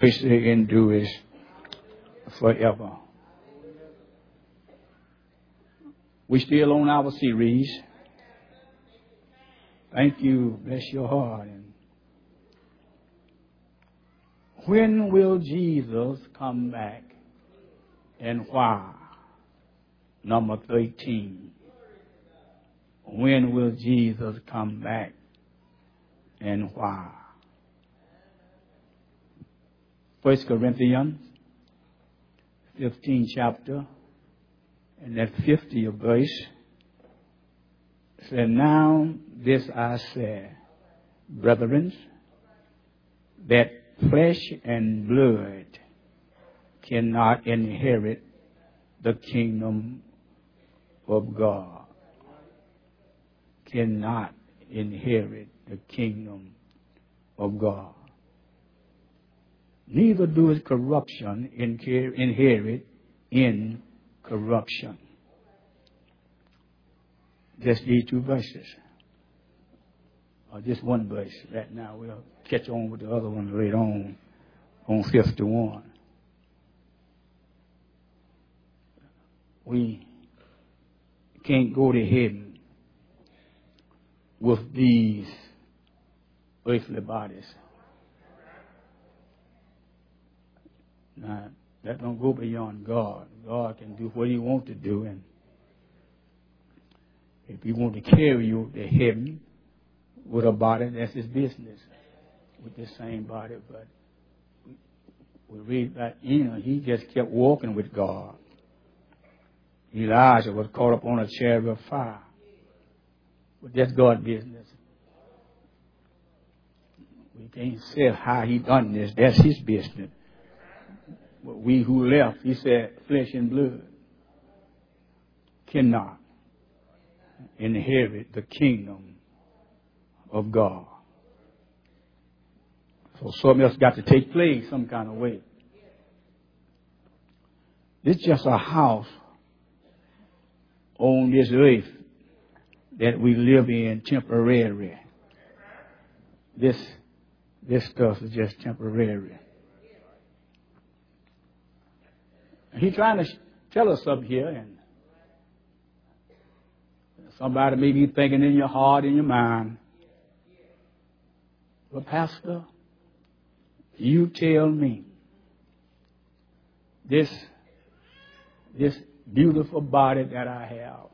mercy endures forever. We still on our series. Thank you. Bless your heart. And when will Jesus come back and why? Number 13. When will Jesus come back and why? 1 Corinthians 15 chapter and that 50th verse said, now this I say, brethren, that flesh and blood cannot inherit the kingdom of God. Cannot inherit the kingdom of God. Neither does corruption inherit in corruption. Just these two verses. Or just one verse right now. We'll catch on with the other one later on 51. We can't go to heaven with these earthly bodies. Now, that don't go beyond God. God can do what He wants to do, and if He wants to carry you to heaven with a body, that's His business. With the same body, but we read that he just kept walking with God. Elijah was caught up on a chariot of fire. But that's God's business. We can't say how He done this. That's His business. But we who left, He said, flesh and blood cannot inherit the kingdom of God. So something else got to take place some kind of way. This is just a house on this earth that we live in temporary. This stuff is just temporary. He's trying to tell us something here, and somebody may be thinking in your heart, in your mind, well, Pastor, you tell me this beautiful body that I have,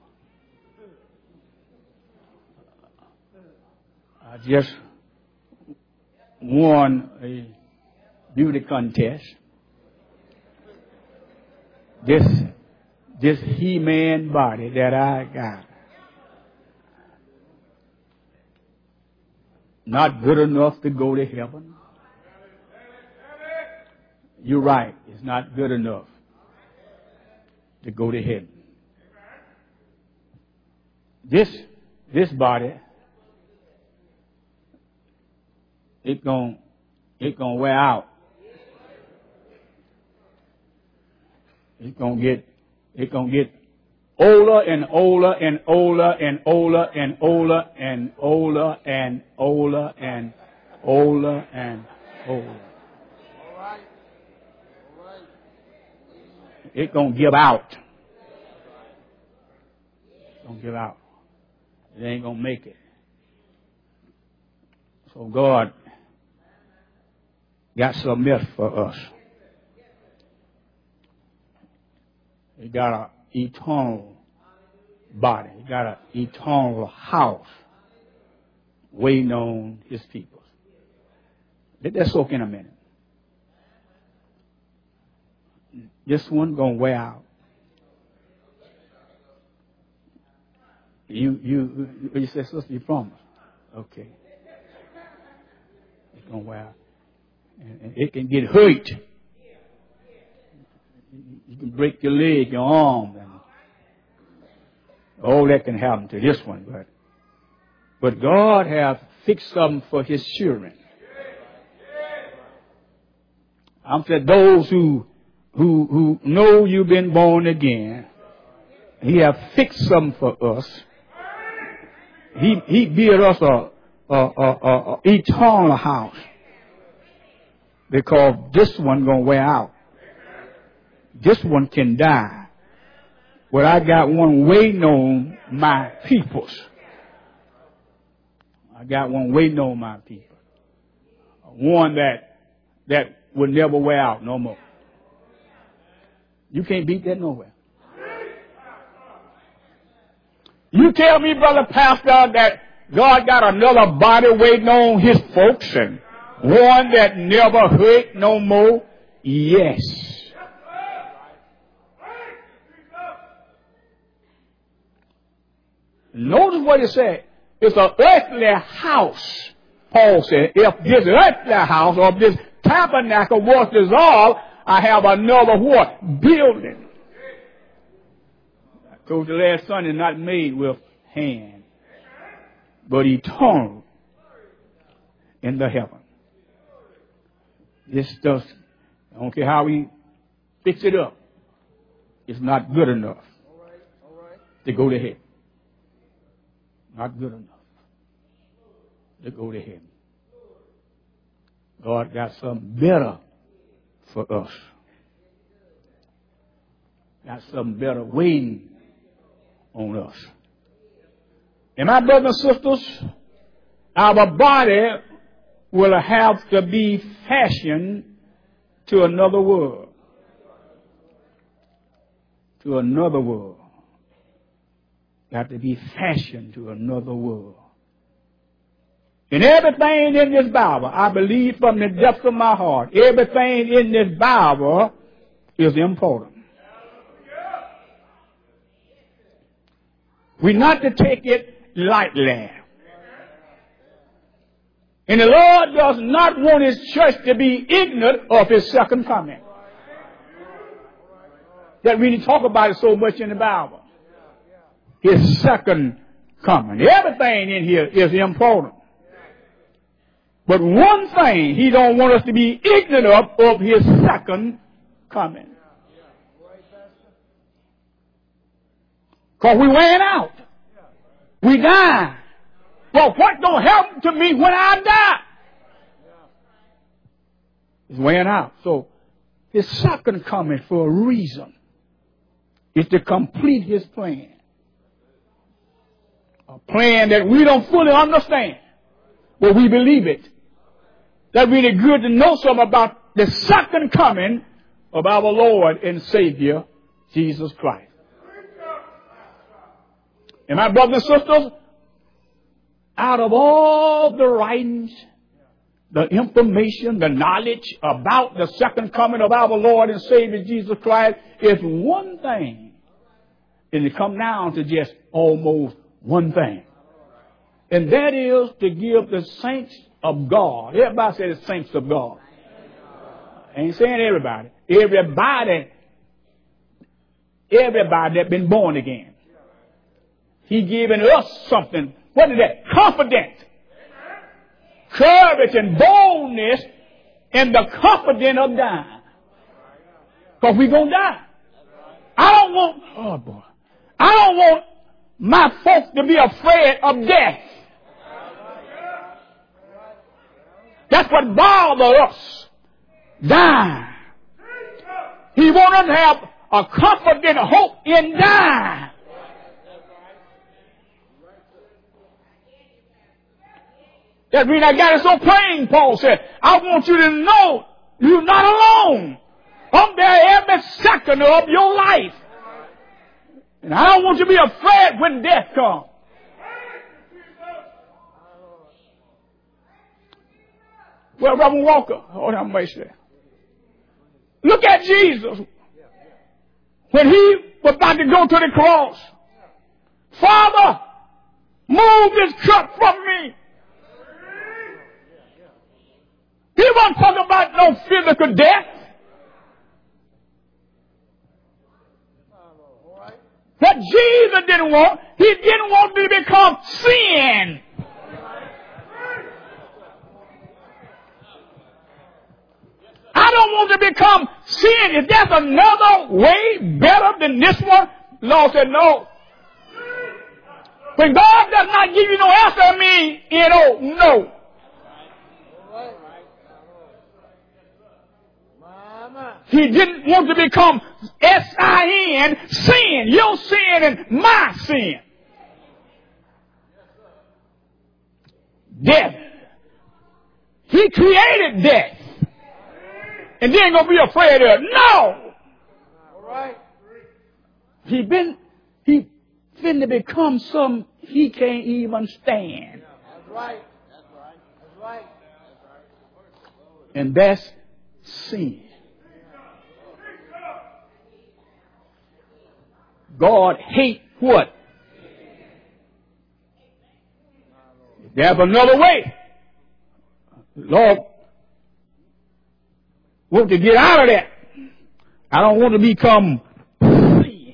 I just won a beauty contest. This He-Man body that I got, not good enough to go to heaven. You're right. It's not good enough to go to heaven. This body, it gonna wear out. It's gonna get older and older and older and older and older and older and older and older and older. It's gonna give out. It's gonna give out. It ain't gonna make it. So God got some myth for us. He got an eternal body. He got an eternal house waiting on His people. Let that soak in a minute. This one gonna wear out. You said, sister, you promise? Okay. It's gonna wear out, and it can get hurt. You can break your leg, your arm, and all that can happen to this one. But God has fixed something for His children. I'm saying those who know you've been born again, He has fixed something for us. He built us a eternal house. Because this one going to wear out. This one can die. But I got one waiting on my peoples. I got one waiting on my people. One that will never wear out no more. You can't beat that nowhere. You tell me, brother pastor, that God got another body waiting on his folks and one that never hurt no more? Yes. Notice what it said. It's an earthly house, Paul said. If this earthly house or this tabernacle was dissolved, I have another what? Building. I told you last Sunday, not made with hand, but eternal in the heaven. This stuff, I don't care how we fix it up, it's not good enough to go to heaven. Not good enough to go to heaven. God got something better for us. Got something better waiting on us. And my brothers and sisters, our body will have to be fashioned to another world. To another world. Got to be fashioned to another world. And everything in this Bible, I believe from the depths of my heart, everything in this Bible is important. We're not to take it lightly. And the Lord does not want His church to be ignorant of His second coming. That we talk about it so much in the Bible. His second coming. Everything in here is important. But one thing He don't want us to be ignorant of His second coming. Because we ran out. We died. Well, what gonna happen to me when I die? It's wearing out. So His second coming for a reason is to complete His plan. A plan that we don't fully understand, but we believe it. That's really good to know something about the second coming of our Lord and Savior, Jesus Christ. And my brothers and sisters, out of all the writings, the information, the knowledge about the second coming of our Lord and Savior, Jesus Christ, is one thing. And it comes down to just almost one thing. And that is to give the saints of God. Everybody say the saints of God. I ain't saying everybody. Everybody that been born again. He given us something. What is that? Confidence. Courage and boldness and the confidence of dying. Because we're going to die. I don't want my folks to be afraid of death. That's what bothers us. Dying. He wants us to have a confident hope in dying. That means I got it so plain, Paul said. I want you to know you're not alone. I'm there every second of your life. And I don't want you to be afraid when death comes. Well, Reverend Walker, hold on, mercy. Look at Jesus. When He was about to go to the cross. Father, move this cup from me. He wasn't talking about no physical death. What Jesus didn't want, He didn't want to become sin. I don't want to become sin. If there's another way better than this one, Lord said no. When God does not give you no answer, I mean, no. He didn't want to become S-I-N, sin, your sin and my sin. Death. He created death. And you ain't going to be afraid of it. No. All right. He finna become some he can't even stand. That's right. That's right. That's right. And that's sin. God hates what? There's another way. Lord, want to get out of that. I don't want to become sin.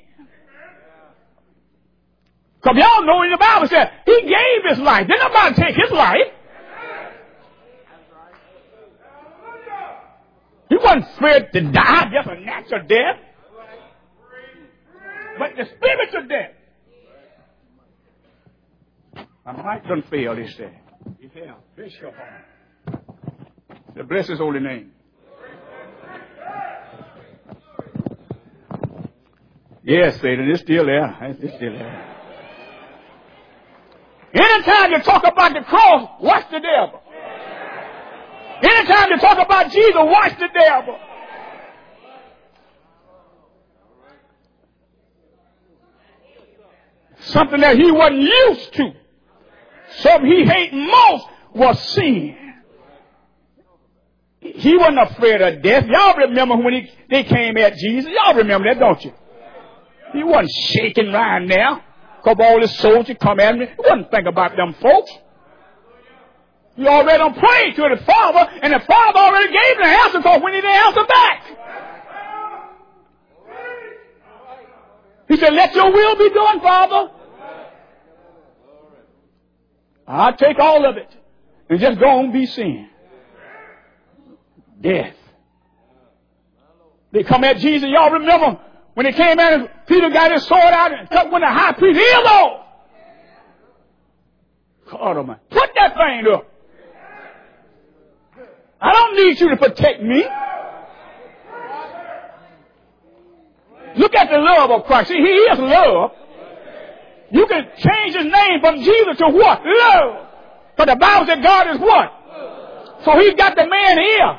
Because y'all know in the Bible said he gave his life. Didn't nobody take his life. He wasn't afraid to die, just a natural death. But the spiritual death. My mic doesn't fail, they say. He fell. Bishop. Bless his holy name. Yes, Satan, it's still there. It's still there. Anytime you talk about the cross, watch the devil. Anytime you talk about Jesus, watch the devil. Something that he wasn't used to. Something he hated most was sin. He wasn't afraid of death. Y'all remember when they came at Jesus? Y'all remember that, don't you? He wasn't shaking around there. Because all the soldiers come at me. He wasn't thinking about them folks. He already done prayed to the Father, and the Father already gave him the answer because when he didn't answer back. He said, let your will be done, Father. I'll take all of it and just go on and be sin. Death. They come at Jesus. Y'all remember when they came at him, Peter got his sword out and cut one of the high priest's ear off. God Almighty. Put that thing up. I don't need you to protect me. Look at the love of Christ. See, he is love. You can change his name from Jesus to what? Love. But the Bible said God is what? So he got the man here.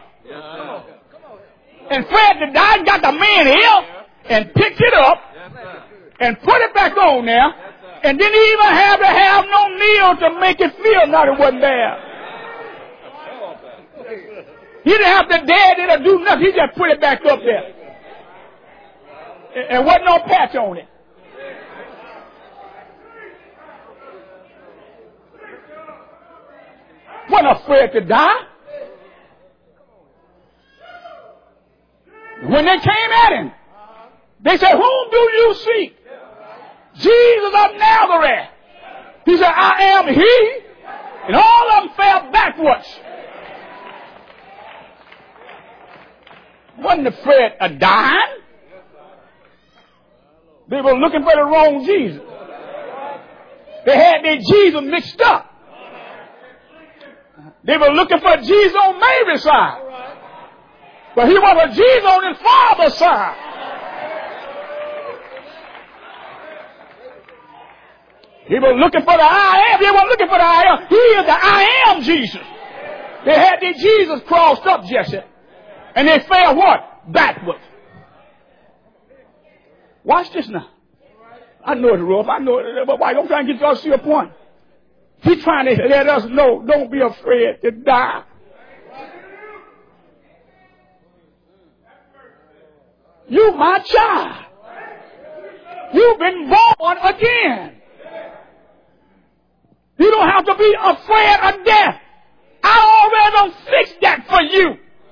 And Fred the guy got the man here and picked it up and put it back on there and didn't even have to have no meal to make it feel like it wasn't there. He didn't have to dead it or do nothing. He just put it back up there. And wasn't no patch on it. Wasn't afraid to die. When they came at him, they said, whom do you seek? Jesus of Nazareth. He said, I am he. And all of them fell backwards. Wasn't afraid of dying. They were looking for the wrong Jesus. They had their Jesus mixed up. They were looking for Jesus on Mary's side. But he was a Jesus on his Father's side. He was looking for the I am. They weren't looking for the I am. He is the I am Jesus. They had their Jesus crossed up, Jesse. And they fell what? Backwards. Watch this now. I know it's rough. I know it. But why? Don't try and get y'all to see a point. He's trying to let us know, don't be afraid to die. You my child. You've been born again. You don't have to be afraid of death. I already done fixed that for you.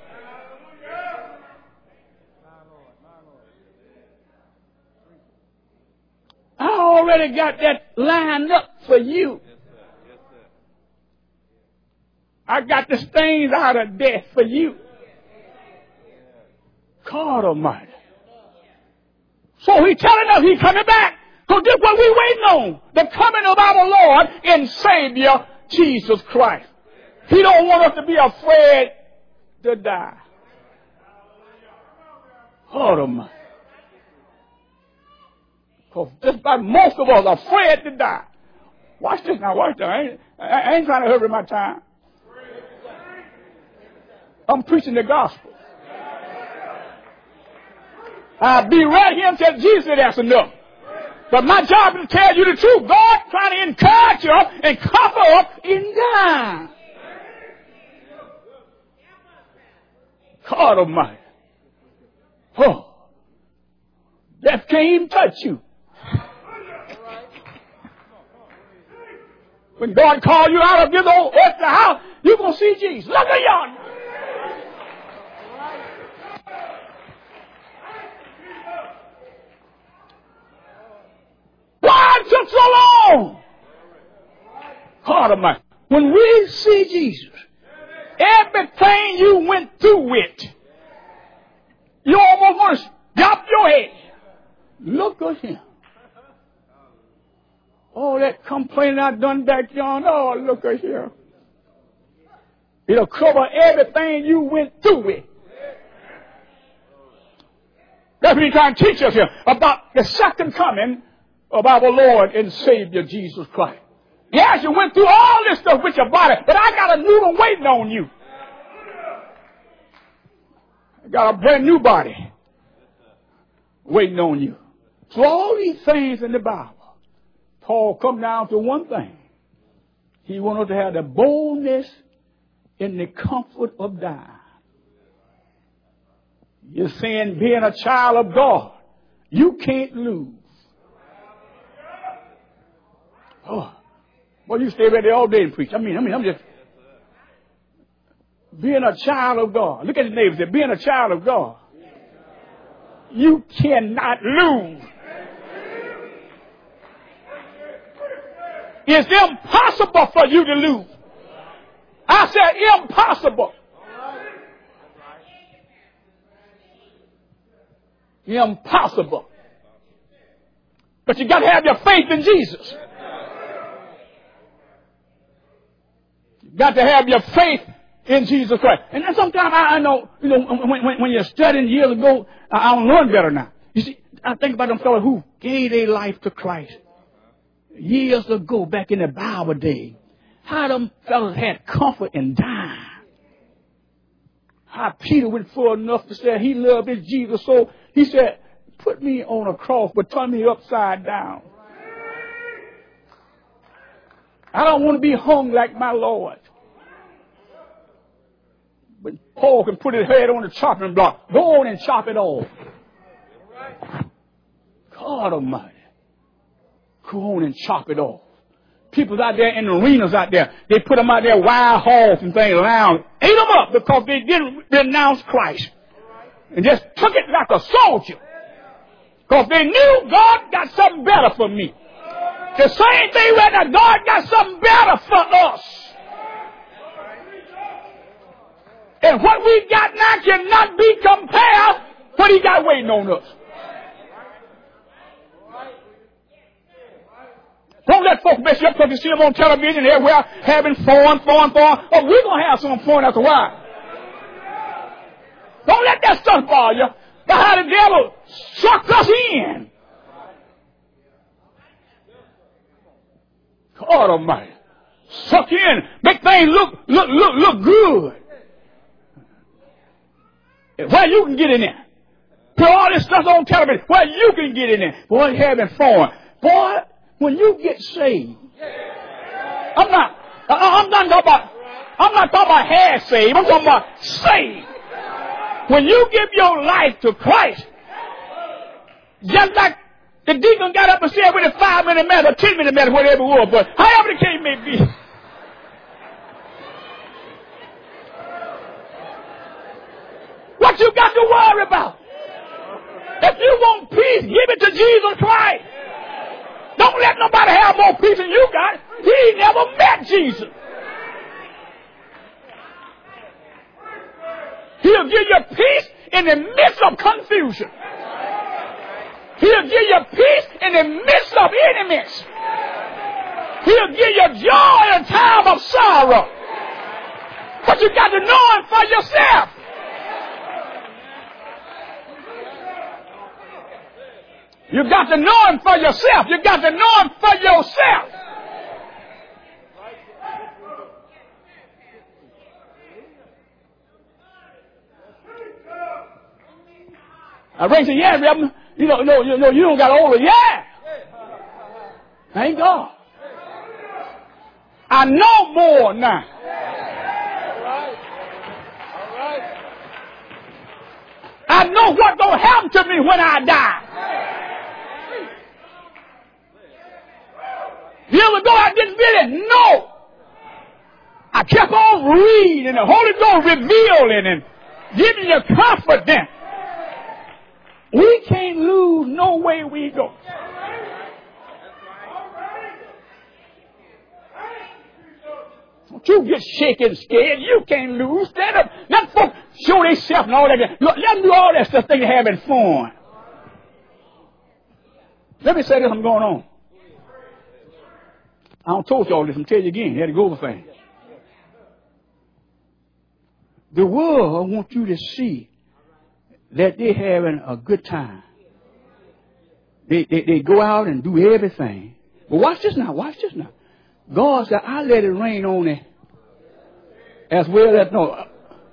I already got that lined up for you. I got the stains out of death for you. God Almighty. So he's telling us he's coming back. So this is what we're waiting on. The coming of our Lord and Savior, Jesus Christ. He don't want us to be afraid to die. God Almighty. Because just about most of us are afraid to die. Watch this now, watch this. I ain't trying to hurry my time. I'm preaching the gospel. I'll be right here until Jesus said that's enough. But my job is to tell you the truth. God trying to encourage you and cover up in time. God Almighty. Oh. Death can't even touch you. When God called you out of this old earthly house, you're going to see Jesus. Look at yonder. Why it took so long? God Almighty. When we see Jesus, everything you went through with, you almost want to stop your head. Look at him. Oh, that complaining I done back yonder. Oh, look at here. It'll cover everything you went through with. That's what he's trying to teach us here about the second coming of our Lord and Savior Jesus Christ. Yes, you went through all this stuff with your body, but I got a new one waiting on you. I got a brand new body waiting on you. So all these things in the Bible, Paul come down to one thing. He wanted to have the boldness in the comfort of dying. You're saying being a child of God, you can't lose. Oh, well, you stay right there all day and preach. I'm just being a child of God. Look at his neighbor. Say, being a child of God, you cannot lose. It's impossible for you to lose. I said impossible. Impossible. But you got to have your faith in Jesus. You got to have your faith in Jesus Christ. And sometimes I know, when you're studying years ago, I don't learn better now. You see, I think about them fellows who gave their life to Christ years ago, back in the Bible day. How them fellows had comfort in dying. How Peter went far enough to say he loved his Jesus, so he said, put me on a cross, but turn me upside down. I don't want to be hung like my Lord. But Paul can put his head on the chopping block. Go on and chop it off. God Almighty. Go on and chop it off. People out there in the arenas out there, they put them out there, wild hogs and things around, ate them up because they didn't renounce Christ. And just took it like a soldier. Because they knew God got something better for me. The same thing right now, God got something better for us. And what we got now cannot be compared to what he got waiting on us. Don't let folks mess you up because you see them on television everywhere having fun. Oh, we're going to have some fun after a while. Don't let that stuff bother you. That's how the devil sucked us in. God Almighty. Suck you in. Make things look good. Where you can get in there. Put all this stuff on television. Where you can get in there. Boy, having fun. Boy, when you get saved, I'm not talking about half saved. I'm talking about saved. When you give your life to Christ, just like the deacon got up and said with a 5-minute matter or 10-minute matter, whatever it was, but however the case may be. What you got to worry about? If you want peace, give it to Jesus Christ. Don't let nobody have more peace than you got. He never met Jesus. He'll give you peace in the midst of confusion. He'll give you peace in the midst of enemies. He'll give you joy in a time of sorrow. But you got to know it for yourself. You got to know him for yourself. You got to know him for yourself. I raise it, yeah, Reverend. You don't got older. Yeah. Thank God. I know more now. I know what's going to happen to me when I die. Years ago, I didn't really know. I kept on reading, and the Holy Ghost revealing and giving you confidence. We can't lose no way we go. Don't you get shaken, scared. You can't lose. Stand up. Let folks show themselves and all that. Look, let them do all that stuff they can have in fun. Let me say this, I'm going on. I don't told you all this. I'm telling you again. You had to go over things. The world wants you to see that they're having a good time. They go out and do everything. But watch this now. Watch this now. God said, I let it rain on it as well as, no.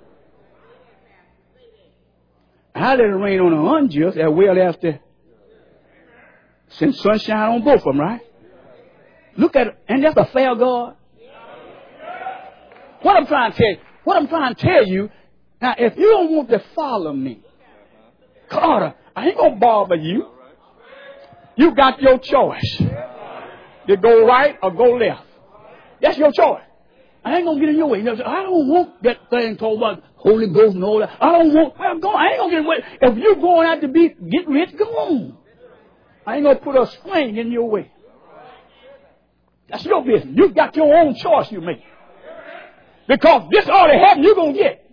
I let it rain on the unjust as well as the, send sunshine on both of them, right? Look at it. And that's a fair God. What I'm trying to tell you, now if you don't want to follow me, Carter, I ain't going to bother you. You got your choice. You go right or go left. That's your choice. I ain't going to get in your way. I don't want that thing called about Holy Ghost and all that. I ain't going to get in the way. If you're going out to get rich, go on. I ain't going to put a swing in your way. That's your business. You got your own choice you make. Because this ought to happen, you're going to get.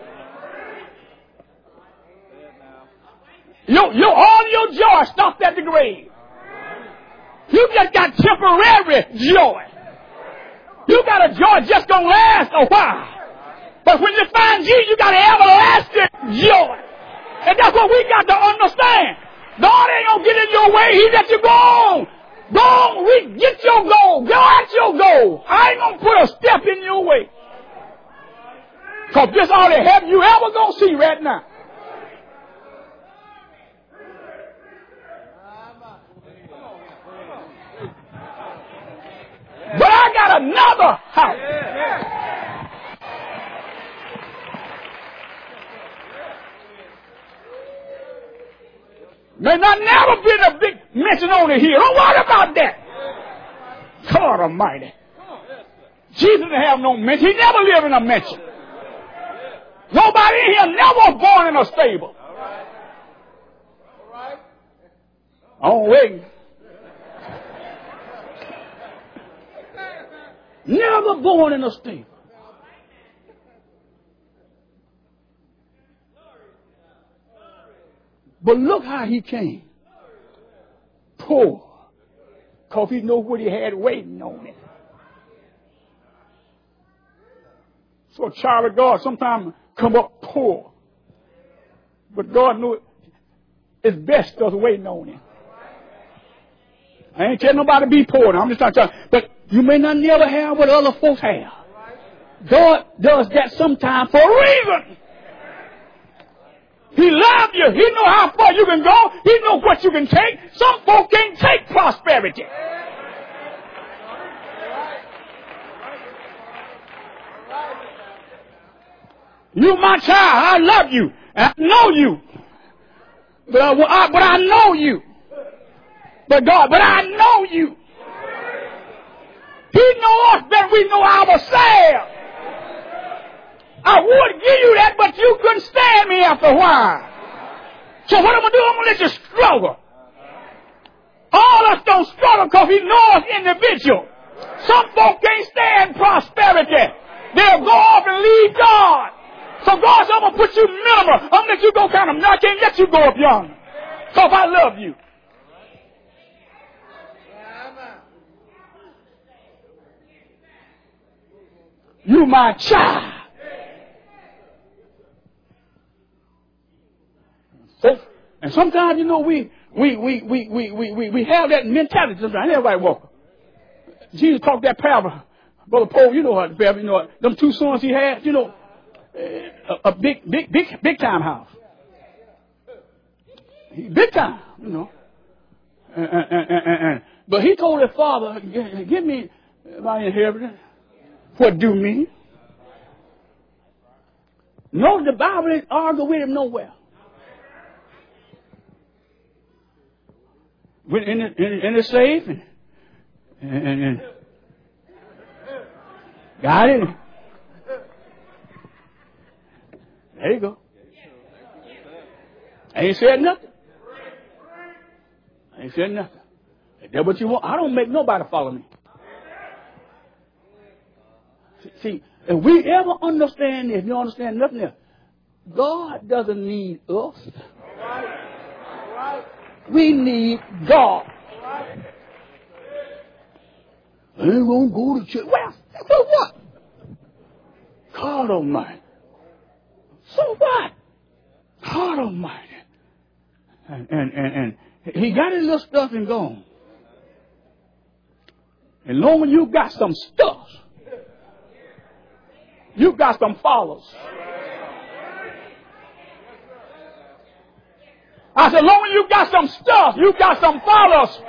All your joy stopped at the grave. You just got temporary joy. You got a joy just going to last a while. But when you find Jesus, you got everlasting joy. And that's what we got to understand. God ain't going to get in your way. He let you go on. Go on, get your goal. Go at your goal. I ain't going to put a step in your way. Because this ought to happen you ever going to see right now. But I got another house. May not never been a big mention on it here. Don't worry about that. God Almighty. Jesus didn't have no mention. He never lived in a mansion. Nobody in here never was born in a stable. I'm waiting. Never born in a stable. But look how he came. Poor. Because he knew what he had waiting on him. So a child of God sometimes come up poor. But God knew it's best us waiting on him. I ain't telling nobody to be poor now. I'm just trying to tell you. But you may not never have what other folks have. God does that sometimes for a reason. He loves you. He knows how far you can go. He knows what you can take. Some folk can't take prosperity. You my child. I love you. I know you. But I know you. But I know you. He knows us better than we know ourselves. I would give you that, but you couldn't stand me after a while. So what I'm going to do, I'm going to let you struggle. All of us don't struggle because he knows us individual. Some folk can't stand prosperity. They'll go off and leave God. So God said, I'm going to put you minimal. I'm going to let you go kind of, I can't let you go up yonder. Because I love you. You my child. And sometimes, we we have that mentality sometimes. Everybody walk. Jesus talked that parable. Brother Paul, you know how the parable, you know, them two sons he had, you know, a big time house. Big time, you know. But he told his father, give me my inheritance. What do me? No, the Bible didn't argue with him nowhere. Went in the safe and got it. There you go. Ain't said nothing. Ain't said nothing. If that's what you want, I don't make nobody follow me. See, if we ever understand this, you understand nothing else. God doesn't need us. We need God. I ain't gonna go to church. Well, so what? God Almighty. So what? God Almighty. And he got his little stuff and gone. And long as you got some stuff, you got some followers. I said, long as you got some stuff, you got some followers.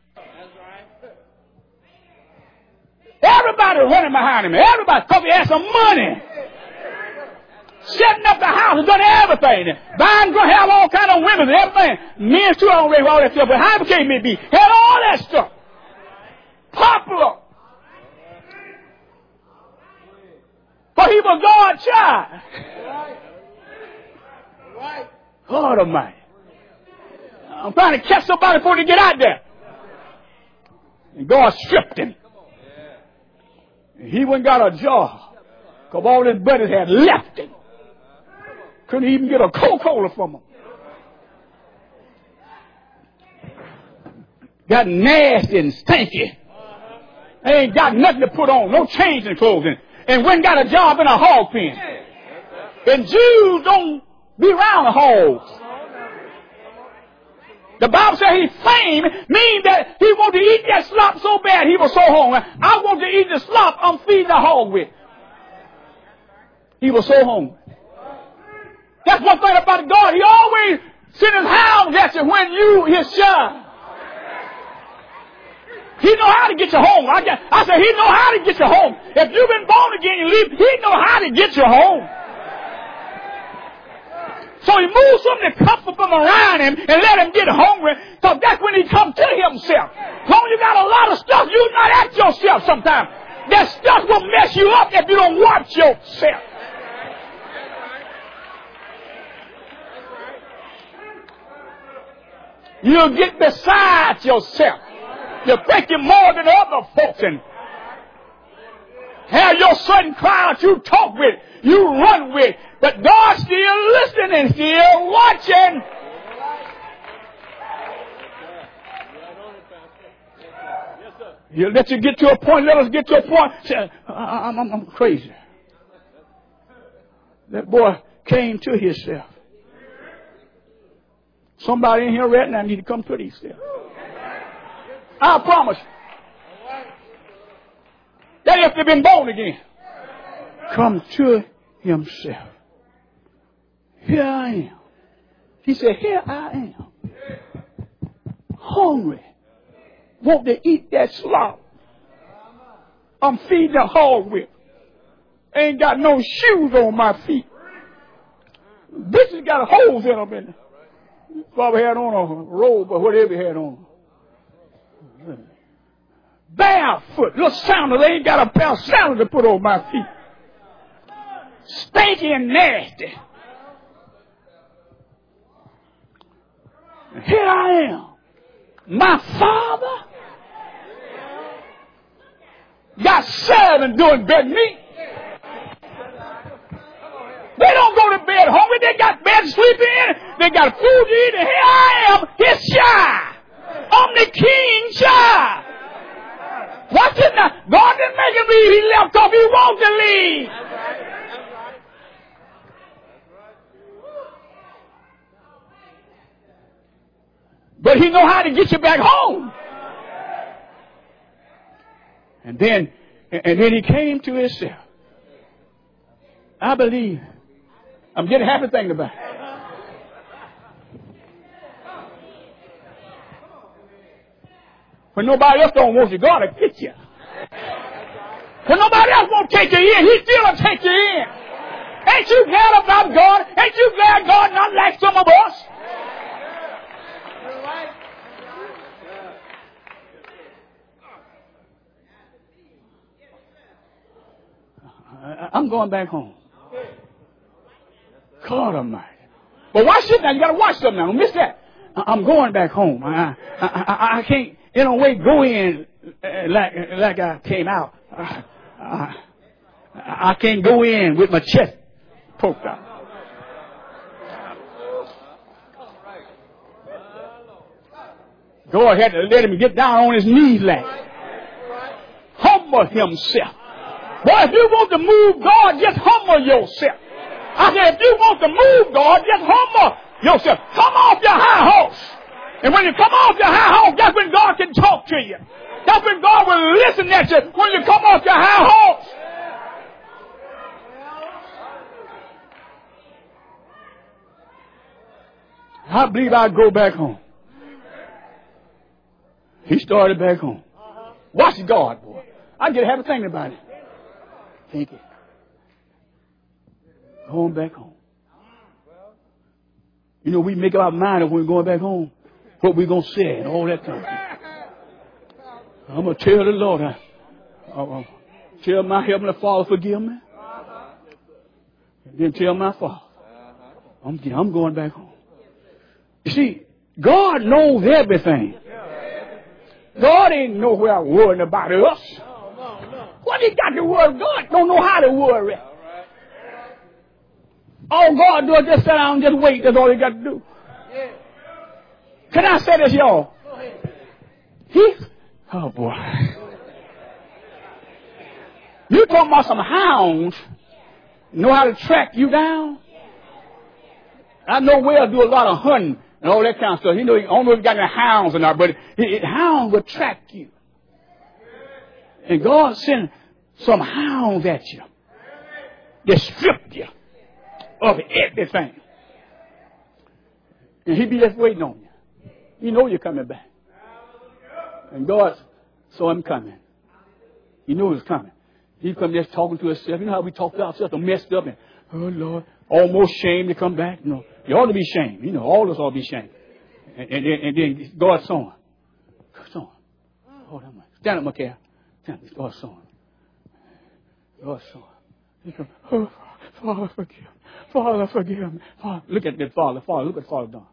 Everybody running behind him. Everybody, because he had some money. Setting up the house and done everything. Buying, going to have all kind of women and everything. Men too, I don't really all that stuff, but however came may be, had all that stuff. Popular. But he was God's child. God Almighty. I'm trying to catch somebody before they get out there. And God stripped him. And he went and got a job. Because all his buddies had left him. Couldn't even get a Coca-Cola from him. Got nasty and stinky. Ain't got nothing to put on. No change in clothing. And went and got a job in a hog pen. And Jews don't be around the hogs. The Bible says he famed, meaning that he wanted to eat that slop so bad he was so hungry. I want to eat the slop I'm feeding the hog with. He was so hungry. That's one thing about God. He always sent his hounds at you when you his child. He know how to get you home. I said he know how to get you home. If you've been born again and leave, he know how to get you home. So he moved some of the comfort from around him and let him get hungry. So that's when he come to himself. Long you got a lot of stuff, you're not at yourself sometimes. That stuff will mess you up if you don't watch yourself. You'll get beside yourself. You think you're more than other folks and have your certain crowd you talk with, you run with, but God's still listening and still watching. He'll let you get to a point, let us get to a point. Say, I'm crazy. That boy came to himself. Somebody in here right now need to come to themselves. I promise you. That if they've been born again, come to himself. Here I am. He said, here I am. Hungry. Want to eat that slop I'm feeding the hog with. Ain't got no shoes on my feet. Bitches got holes in them in there. Probably had on a robe or whatever he had on. Barefoot. Little sandals. They ain't got a pair of sandals to put on my feet. Stinky and nasty. Here I am. My father got servants doing better than me. They don't go to bed hungry. They got bed to sleep in. They got food to eat. And here I am, his child. I'm the king's child. Watch it now. God didn't make him leave. He left off. He wants to leave. But he know how to get you back home. And then he came to himself. I believe. I'm getting happy thinking about it. When nobody else don't want you, God will get you. When nobody else won't take you in, He still will take you in. Ain't you glad about God? Ain't you glad God not like some of us? I'm going back home. God Almighty. But watch this now. You got to watch something now. Don't miss that. I'm going back home. I can't, in a way, go in like I came out. I can't go in with my chest poked out. God had to let him get down on his knees like humble himself. Boy, if you want to move God, just humble yourself. I said, if you want to move God, just humble yourself. Come off your high horse. And when you come off your high horse, that's when God can talk to you. That's when God will listen at you when you come off your high horse. I believe I'll go back home. He started back home. Watch God, boy. I get happy thinking about it. Thinking. Going back home. You know, we make up our mind when we're going back home, what we're going to say and all that kind of thing. I'm going to tell the Lord, tell my Heavenly Father, forgive me. And then tell my Father, I'm going back home. You see, God knows everything. God ain't nowhere worrying about us. What he got to worry? God don't know how to worry. All God does is just sit down and just wait. That's all he got to do. Can I say this, y'all? Oh, boy. You talking about some hounds know how to track you down? I know Will do a lot of hunting and all that kind of stuff. I don't know if he got any hounds or not, but hounds will track you. And God sent some hounds at you. They stripped you of everything. And he be just waiting on you. You know you're coming back. And God saw him coming. He knew he was coming. He come just talking to himself. You know how we talk to ourselves, messed up and, oh Lord, almost shamed to come back. You know, you ought to be shamed. You know, all of us ought to be shamed. And then God saw him. Saw him. Hold on. Stand up, Micaiah. Stand up. God saw him. God saw him. He come, oh, Father, forgive me. Father, forgive me. Father, look at that Father. Father, look at Father done.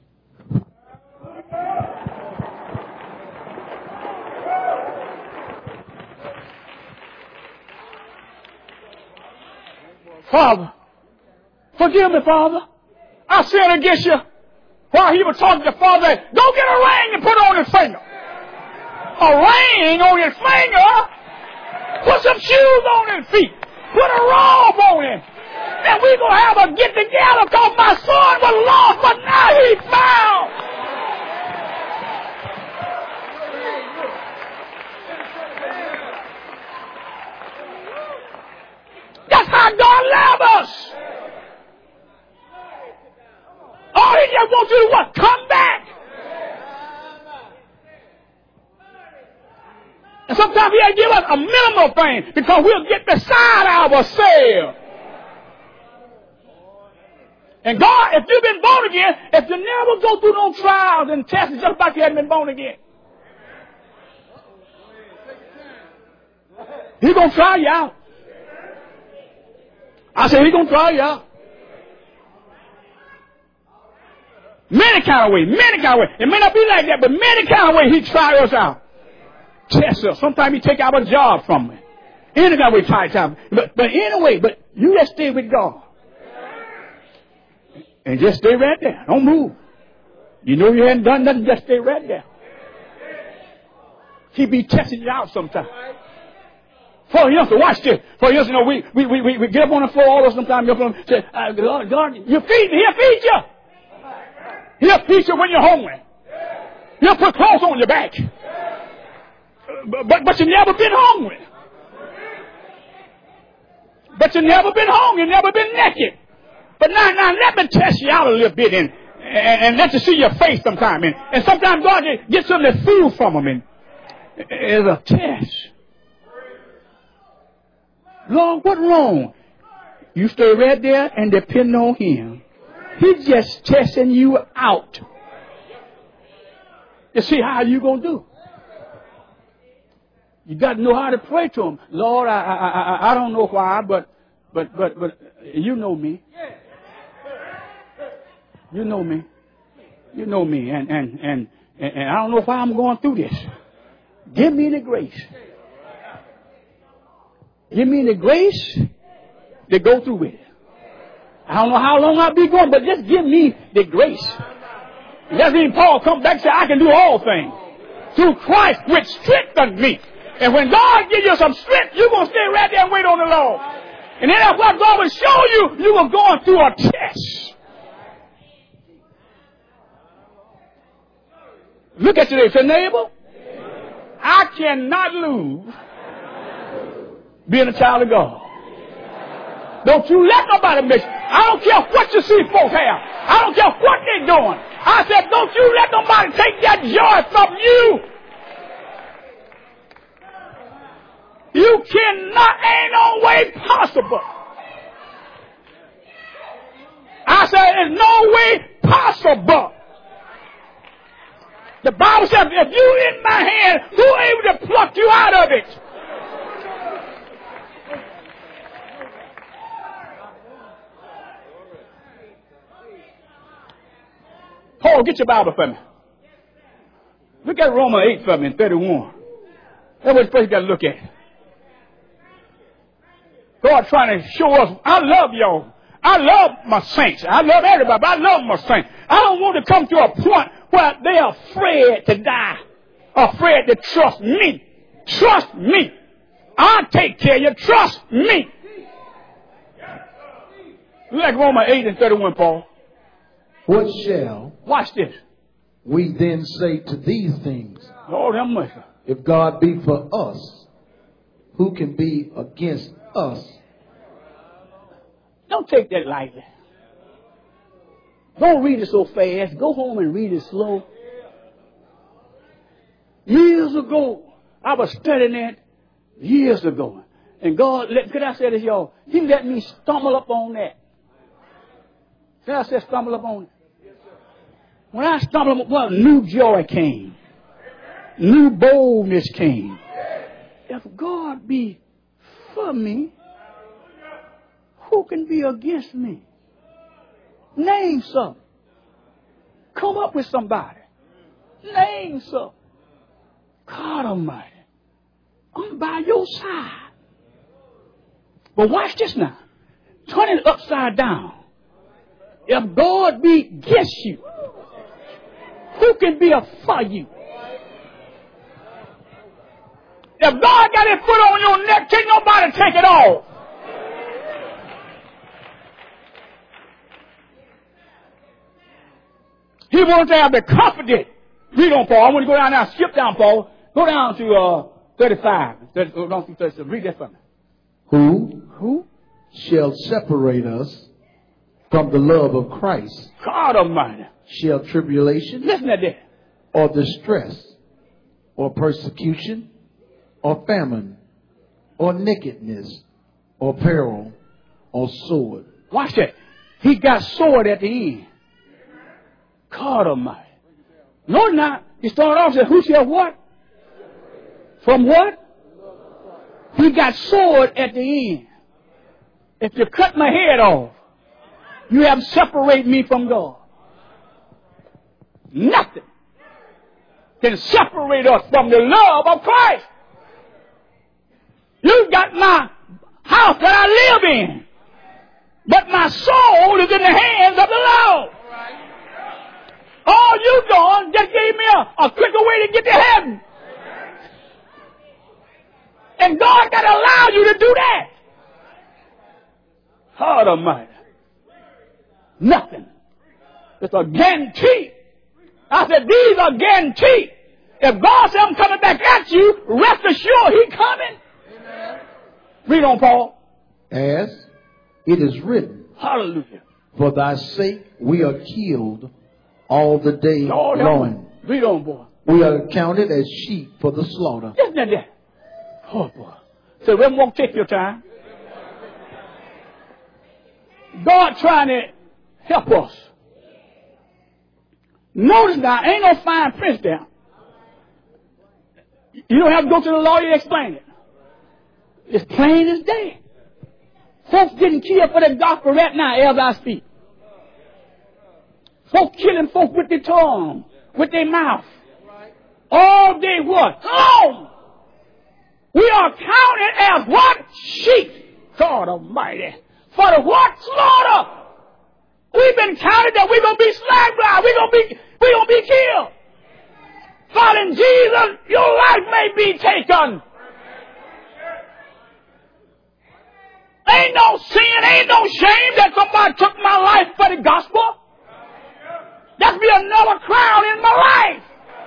Father, forgive me, Father. I sinned against you. While he was talking to Father, go get a ring and put on his finger. A ring on his finger? Put some shoes on his feet. Put a robe on him. And we're going to have a get together because my son was lost, but now he's found. That's how God loves us. All he just wants you to do what? Come back. And sometimes he'll give us a minimal thing because we'll get beside ourselves. And God, if you've been born again, if you never go through no trials and tests, it's just like you hadn't been born again. He's going to try you out. I said, he's going to try you out. Many kind of ways. It may not be like that, but many kind of ways he tries us out. Test us. Sometimes he take our job from me. Any kind of way try it out. But anyway, but you just stay with God. And just stay right there. Don't move. You know you hadn't done nothing, just stay right there. He be testing you out sometimes. For instance, watch this. For instance, you know, we get up on the floor all of us sometimes. Say, God, you feed me. He'll feed you. He'll feed you when you're hungry. He'll put clothes on your back. But you've never been hungry. But you've never been hungry, never been naked. But now let me test you out a little bit and let you see your face sometime. And sometimes God gets some of the food from them. And it's a test. Lord, what's wrong? You stay right there and depend on Him. He's just testing you out to see how you going to do. You got to know how to pray to Him. Lord, I don't know why, but you know me. You know me. You know me. And I don't know why I'm going through this. Give me the grace. Give me the grace to go through it. I don't know how long I'll be going, but just give me the grace. That's when Paul comes back and says, I can do all things through Christ, which strengthens me. And when God gives you some strength, you're going to stay right there and wait on the Lord. And then that's what God will show you. You were going through a test. Look at you there. Say, neighbor, I cannot lose being a child of God. Don't you let nobody miss you. I don't care what you see folks have. I don't care what they're doing. I said, don't you let nobody take that joy from you. You cannot, ain't no way possible. I said, there's no way possible. The Bible says, if you in my hand, who able to pluck you out of it? Paul, get your Bible for me. Look at Romans 8 for me, 31. That's what first you got to look at. God trying to show us, I love y'all. I love my saints. I love everybody, but I love my saints. I don't want to come to a point where they are afraid to die, afraid to trust me. Trust me. I'll take care of you. Trust me. Look at Romans 8 and 31, Paul. What shall watch this we then say to these things? Lord have mercy. If God be for us, who can be against us? Don't take that lightly. Don't read it so fast. Go home and read it slow. Years ago, I was studying that years ago. And God, could I say this, y'all? He let me stumble up on that. Could I say stumble up on it? When I stumbled up, well, new joy came. New boldness came. If God be for me, who can be against me? Name something. Come up with somebody. Name something. God Almighty, I'm by your side. But watch this now. Turn it upside down. If God be against you, who can be for you? If God got his foot on your neck, can't nobody take it off. He wants to have the confidence. Read on, Paul. I want to go down now. Skip down, Paul. Go down to 35. Read that for me. Who shall separate us from the love of Christ? God Almighty. Shall tribulation, listen to that, or distress, or persecution, or famine, or nakedness, or peril, or sword? Watch that. He got sword at the end. God Almighty. No, not. He started off and said, who shall what? From what? He got sword at the end. If you cut my head off, you have separated me from God. Nothing can separate us from the love of Christ. You got my house that I live in, but my soul is in the hands of the Lord. All you doing just gave me a quicker way to get to heaven. And God got to allow you to do that. God Almighty. Nothing. It's a guarantee. I said, these are guaranteed. If God says I'm coming back at you, rest assured He's coming. Amen. Read on, Paul. As it is written. Hallelujah. For thy sake we are killed all the day long. Read on, boy. We are counted as sheep for the slaughter. Isn't that that? Oh, boy. So we won't take your time. God trying to help us. Notice now, ain't no fine print there. You don't have to go to the lawyer to explain it. It's plain as day. Folks getting killed for the gospel right now as I speak. Folks killing folks with their tongue, with their mouth. All day what? Long. We are counted as what? Sheep. God Almighty. For the what? Slaughter. We've been counted that we're going to be slaughtered. We're going to be killed. But in Jesus, your life may be taken. Ain't no sin, ain't no shame that somebody took my life for the gospel. That'd be another crown in my life.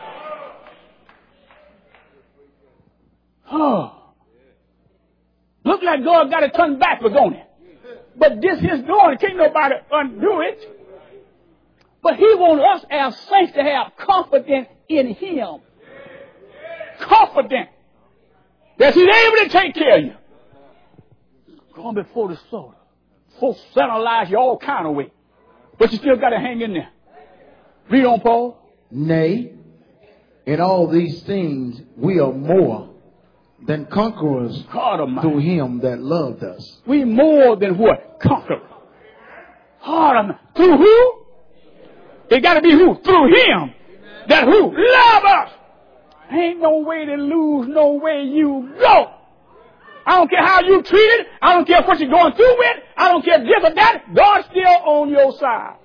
Oh. Look like God got to turn backward on it. But this is doing. Can't nobody undo it. But He wants us as saints to have confidence in Him. Confident that He's able to take care of you. Going before the slaughter. Folks analyze you all kind of way. But you still got to hang in there. Read on, Paul. Nay, in all these things we are more than conquerors through Him that loved us. We more than what? Conquerors. Through who? It got to be who? Through Him. That who? Love us. Ain't no way to lose, no way you go. I don't care how you treated. I don't care what you're going through with. I don't care this or that. God's still on your side.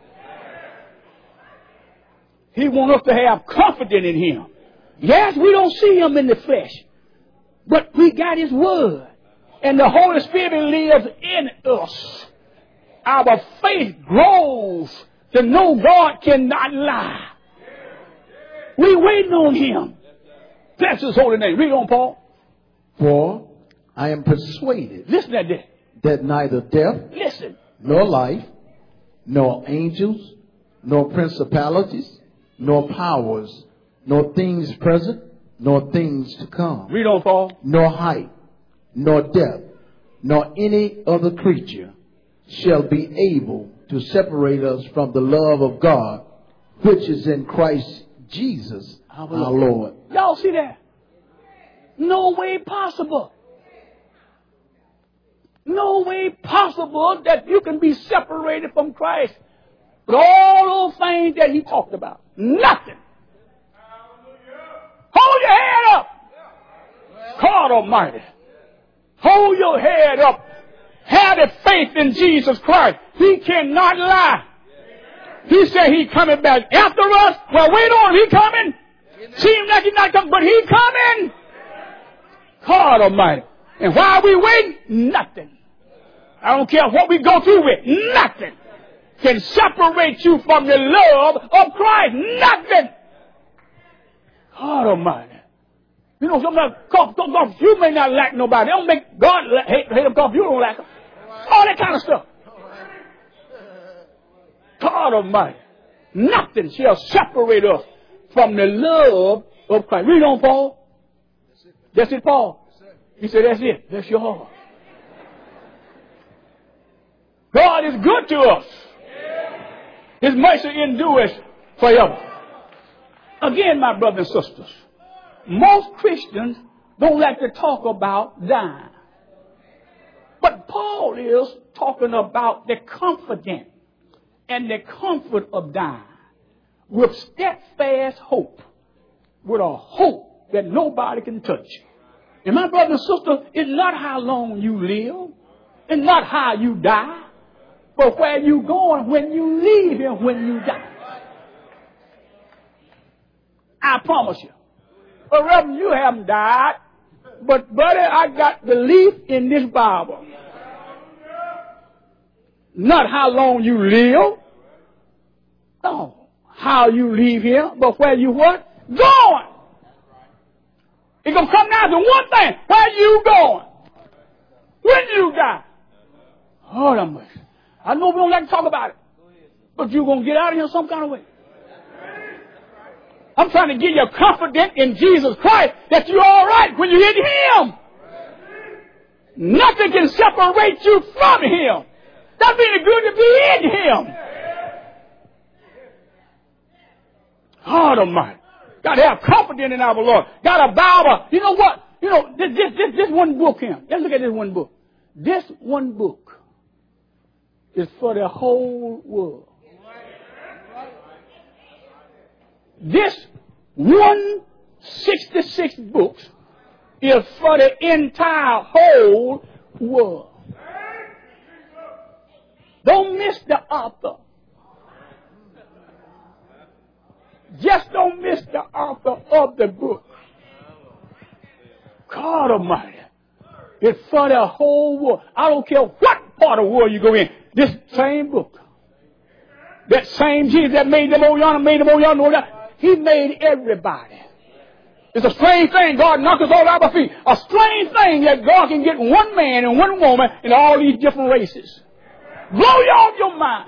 He wants us to have confidence in Him. Yes, we don't see Him in the flesh. But we got His Word. And the Holy Spirit lives in us. Our faith grows to know God cannot lie. We waiting on Him. Bless His holy name. Read on, Paul. For I am persuaded. Listen to that. That neither death, listen, nor life, nor angels, nor principalities, nor powers, nor things present, nor things to come. Read on, Paul. Nor height, nor depth, nor any other creature shall be able to separate us from the love of God, which is in Christ Jesus our Lord. Y'all see that? No way possible. No way possible that you can be separated from Christ. But all those things that He talked about, nothing. Hold your head up. God Almighty. Hold your head up. Have the faith in Jesus Christ. He cannot lie. He said He's coming back after us. Well, wait on. He coming. Seems like He's not coming, but He's coming. God Almighty. And while we wait, nothing. I don't care what we go through with. Nothing can separate you from the love of Christ. Nothing. God Almighty. You know, sometimes you may not lack nobody. They don't make God hate them because you don't lack them. All that kind of stuff. God Almighty. Nothing shall separate us from the love of Christ. Read on, Paul. That's it, Paul. He said, that's it. That's your heart. God is good to us. His mercy endures forever. Again, my brothers and sisters, most Christians don't like to talk about dying. But Paul is talking about the confidence and the comfort of dying with steadfast hope, with a hope that nobody can touch. And my brother and sister, it's not how long you live. It's not how you die. But where you going when you leave here, when you die. I promise you. But Reverend, you haven't died. But buddy, I got belief in this Bible. Not how long you live. No. how you leave here, but where you what? Going. It's going to come down to one thing. Where you going? When you die? Oh, that much. I know we don't like to talk about it, but you're going to get out of here some kind of way. I'm trying to give you confidence in Jesus Christ that you're all right when you're in Him. Nothing can separate you from Him. That means good to be in Him. God Almighty. Got to have confidence in our Lord. Got to bow. You know what? You know, this one book here. Let's look at this one book. This one book is for the whole world. This 166 books is for the entire whole world. Don't miss the author. Just don't miss the author of the book. God Almighty. It's for the whole world. I don't care what part of the world you go in. This same book. That same Jesus that made them over yonder, He made everybody. It's a strange thing. God knocked us all out of our feet. A strange thing that God can get one man and one woman in all these different races. Blow you off your mind.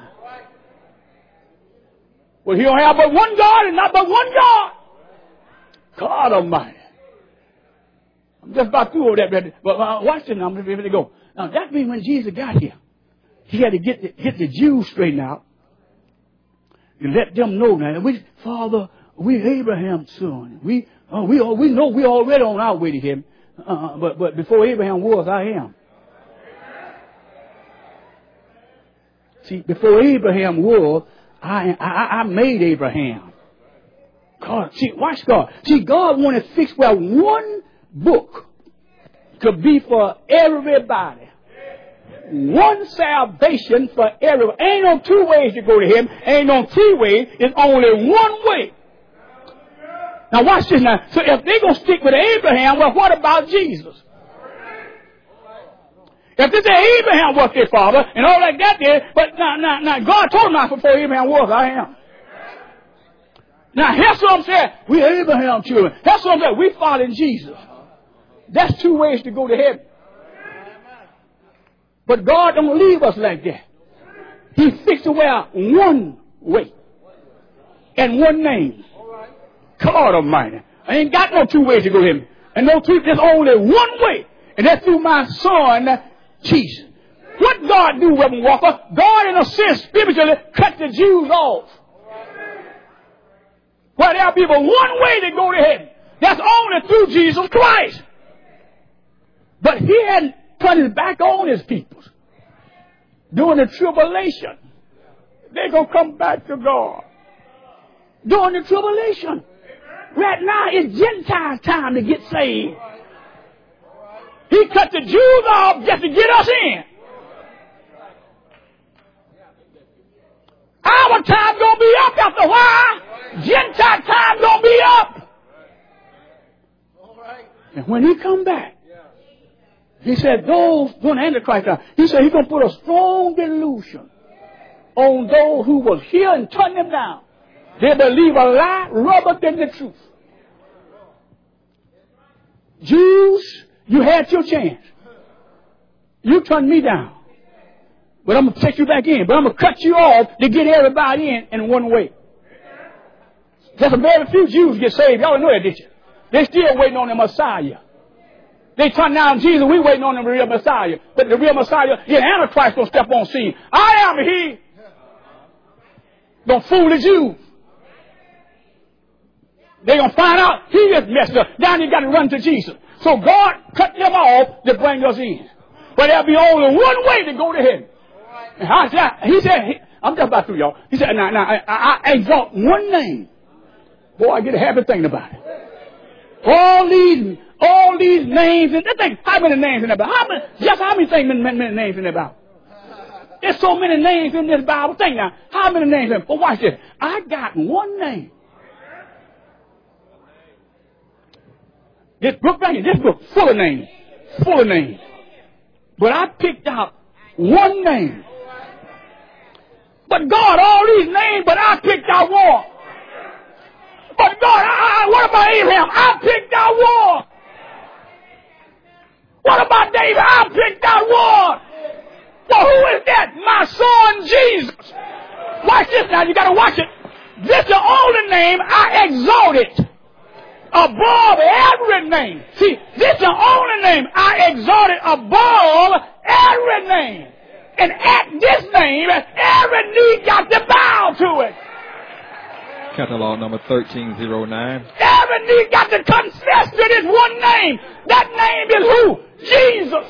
Well, He don't have but one God and not but one God. God Almighty. I'm just about through all that. But watch this now. I'm ready to go. Now, that means when Jesus got here, He had to get the Jews straightened out and let them know now. Father, we're Abraham's son. We know we're already on our way to Him. But before Abraham was, I am. See, before Abraham was, I made Abraham. God, see, watch God. See, God wanted to fix where one book could be for everybody. One salvation for everyone. Ain't no two ways to go to Him. Ain't no three ways. It's only one way. Now watch this now. So if they're going to stick with Abraham, well, what about Jesus? If they say Abraham was their father and all that got there, but now God told them before Abraham was, I am. Now here's what I'm saying. We're Abraham children. That's what I'm saying. We following Jesus. That's two ways to go to heaven. But God don't leave us like that. He fixed it out one way and one name. God Almighty. I ain't got no two ways to go to heaven. And no two, there's only one way. And that's through my son, Jesus. What God do, Reverend Walker? God, in a sense, spiritually cut the Jews off. Well, there'll be but one way to go to heaven. That's only through Jesus Christ. But He hadn't turned His back on His people. During the tribulation, they're going to come back to God. During the tribulation. Right now, it's Gentile time to get saved. He cut the Jews off just to get us in. Our time going to be up after a while. Gentile time going to be up. And when He come back, He said, those during the Antichrist time, He said He's going to put a strong delusion on those who will hear and turn them down. They believe a lie rather than the truth. Jews, you had your chance. You turned me down. But I'm going to take you back in. But I'm going to cut you off to get everybody in one way. Just a very few Jews get saved. Y'all know that, did you? They're still waiting on the Messiah. They turn down Jesus. We waiting on the real Messiah. But the real Messiah, Antichrist going to step on scene. I am He. Don't fool the Jews. They're going to find out He just messed up. Now you got to run to Jesus. So God cut them off to bring us in. But there'll be only one way to go to heaven. He said, I'm just about through, y'all. He said, I exalt one name. Boy, I get a happy thinking about it. All these names, and think, how many names in the Bible? How many names in the Bible? There's so many names in this Bible. Think now, how many names in it? But watch this. I got one name. This book right here, this book, full of names. But I picked out one name. But God, all these names, but I picked out one. about Abraham? I picked out war. What about David? I picked out war. Well, who is that? My son Jesus. Watch this now. You got to watch it. This is the only name I exalted above every name. See, this is the only name I exalted above every name. And at this name, every knee got to bow to it. Catalog number 1309. Every knee got to confess to this one name. That name is who? Jesus.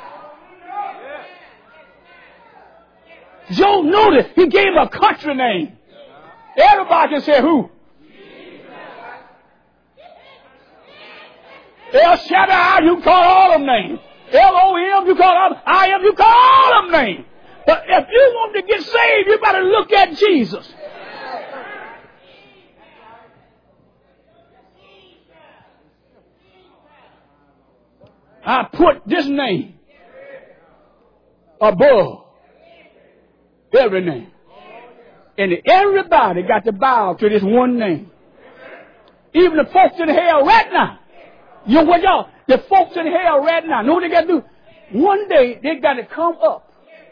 Joe noticed he gave him a country name. Everybody can say who? El Shaddai, you call all them names. Elohim, you call all them. I am, you call all them names. But if you want to get saved, you better look at Jesus. I put this name above every name. And everybody got to bow to this one name. Even the folks in hell right now. You know what, y'all? The folks in hell right now, know what they got to do? One day, they got to come up.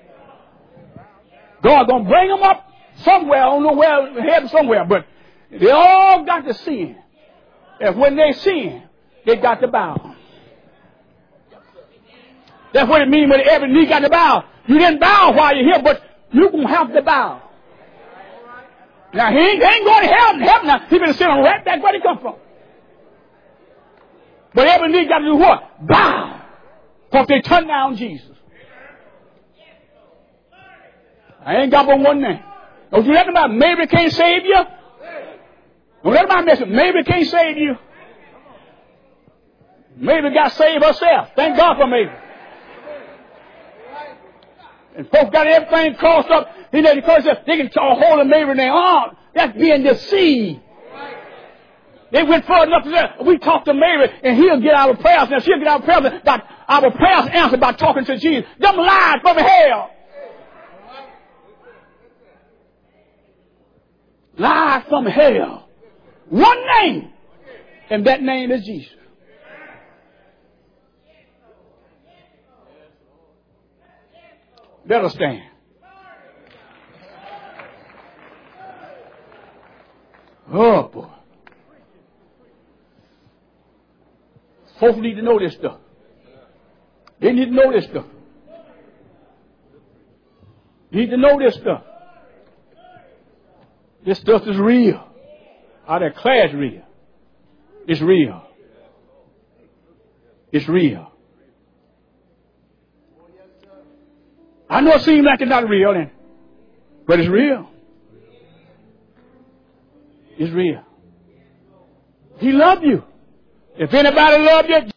God going to bring them up somewhere. I don't know where, heaven somewhere. But they all got to sin. And when they sin, they got to bow. That's what it means when every knee got to bow. You didn't bow while you're here, but you're going to have to bow. Now, he ain't going to heaven now. He's going to sit on right back where he come from. But every knee got to do what? Bow. Because they turn down Jesus. I ain't got but one name. Don't you let about Mary can't save you. Don't let about mention Mary can't save you. Mary got saved herself. Thank God for Mary. And folks got everything crossed up. Because they can hold a Mary in their arm. That's being deceived. They went further enough to say, we talk to Mary and he'll get our prayers. Now she'll get our prayers, but our prayers answered by talking to Jesus. Them lies from hell. Lies from hell. One name. And that name is Jesus. Let us stand. Oh, boy. Folks need to know this stuff. They need to know this stuff. Need to know this stuff. This stuff is real. I declare it's real. It's real. It's real. I know it seems like it's not real, but it's real. It's real. He loved you. If anybody loved you,